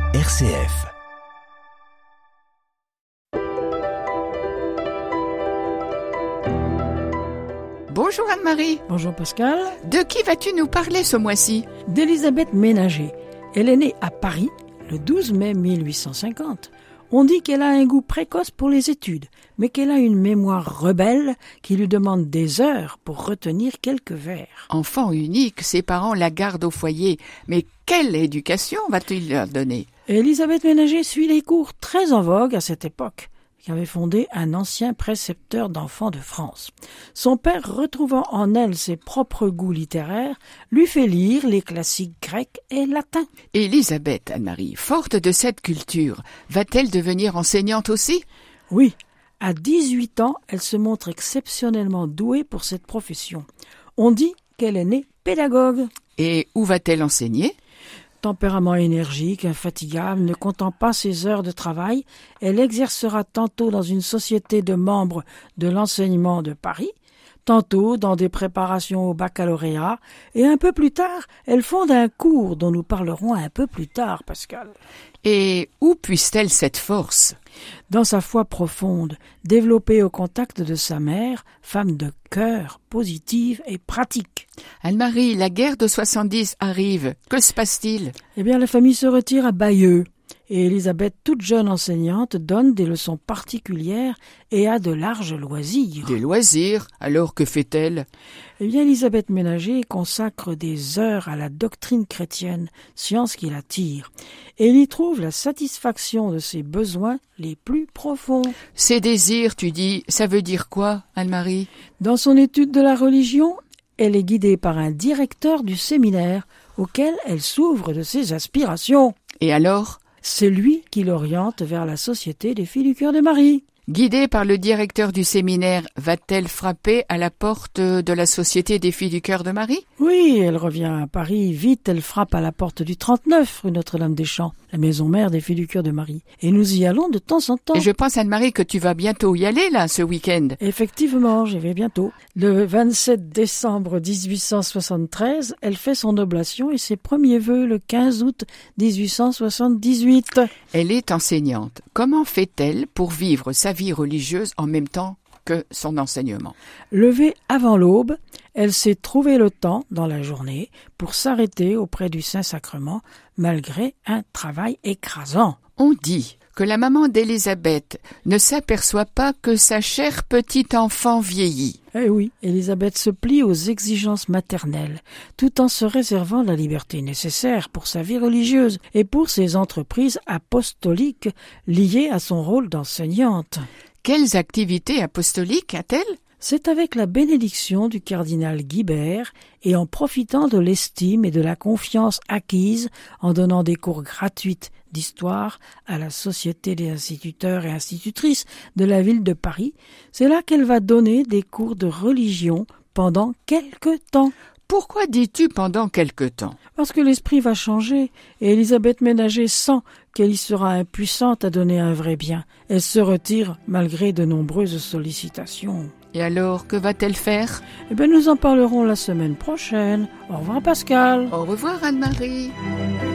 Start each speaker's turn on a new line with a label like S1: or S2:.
S1: RCF.
S2: Bonjour Anne-Marie.
S3: Bonjour Pascal.
S2: De qui vas-tu nous parler ce mois-ci ?
S3: D'Élisabeth Ménager. Elle est née à Paris le 12 mai 1850. On dit qu'elle a un goût précoce pour les études, mais qu'elle a une mémoire rebelle qui lui demande des heures pour retenir quelques vers.
S2: Enfant unique, ses parents la gardent au foyer. Mais quelle éducation va-t-il leur donner ?
S3: Élisabeth Ménager suit les cours très en vogue à cette époque, qui avait fondé un ancien précepteur d'enfants de France. Son père, retrouvant en elle ses propres goûts littéraires, lui fait lire les classiques grecs et latins.
S2: Élisabeth, Anne-Marie, forte de cette culture, va-t-elle devenir enseignante aussi ?
S3: Oui, à 18 ans, elle se montre exceptionnellement douée pour cette profession. On dit qu'elle est née pédagogue.
S2: Et où va-t-elle enseigner ?
S3: Tempérament énergique, infatigable, ne comptant pas ses heures de travail, elle exercera tantôt dans une société de membres de l'enseignement de Paris, tantôt dans des préparations au baccalauréat, et un peu plus tard, elle fonde un cours dont nous parlerons un peu plus tard, Pascal.
S2: Et où puise-t-elle cette force ?
S3: Dans sa foi profonde, développée au contact de sa mère, femme de cœur, positive et pratique.
S2: Anne-Marie, la guerre de 70 arrive. Que se passe-t-il ?
S3: Eh bien, la famille se retire à Bayeux. Et Élisabeth, toute jeune enseignante, donne des leçons particulières et a de larges loisirs.
S2: Des loisirs ? Alors que fait-elle ?
S3: Eh bien, Élisabeth Ménager consacre des heures à la doctrine chrétienne, science qui l'attire, et elle y trouve la satisfaction de ses besoins les plus profonds.
S2: Ses désirs, tu dis, ça veut dire quoi, Anne-Marie ?
S3: Dans son étude de la religion, elle est guidée par un directeur du séminaire auquel elle s'ouvre de ses aspirations.
S2: Et alors ?
S3: C'est lui qui l'oriente vers la Société des Filles du Cœur de Marie.
S2: Guidée par le directeur du séminaire, va-t-elle frapper à la porte de la Société des Filles du Cœur de Marie ?
S3: Oui, elle revient à Paris. Vite, elle frappe à la porte du 39, rue Notre-Dame-des-Champs, la maison mère des Filles du Cœur de Marie. Et nous y allons de temps en temps.
S2: Et je pense, Anne-Marie, que tu vas bientôt y aller, là, ce week-end.
S3: Effectivement, j'y vais bientôt. Le 27 décembre 1873, elle fait son oblation et ses premiers vœux le 15 août 1878.
S2: Elle est enseignante. Comment fait-elle pour vivre sa vie religieuse en même temps que son enseignement ?
S3: Levée avant l'aube, elle s'est trouvé le temps dans la journée pour s'arrêter auprès du Saint-Sacrement malgré un travail écrasant.
S2: On dit que la maman d'Élisabeth ne s'aperçoit pas que sa chère petite enfant vieillit.
S3: Eh oui, Élisabeth se plie aux exigences maternelles, tout en se réservant la liberté nécessaire pour sa vie religieuse et pour ses entreprises apostoliques liées à son rôle d'enseignante.
S2: Quelles activités apostoliques a-t-elle ?
S3: C'est avec la bénédiction du cardinal Guibert et en profitant de l'estime et de la confiance acquise en donnant des cours gratuits d'histoire à la Société des instituteurs et institutrices de la ville de Paris. C'est là qu'elle va donner des cours de religion pendant quelque temps.
S2: Pourquoi dis-tu pendant quelque temps ?
S3: Parce que l'esprit va changer et Élisabeth Ménager sent qu'elle y sera impuissante à donner un vrai bien. Elle se retire malgré de nombreuses sollicitations.
S2: Et alors, que va-t-elle faire ?
S3: Eh bien, nous en parlerons la semaine prochaine. Au revoir Pascal.
S2: Au revoir Anne-Marie.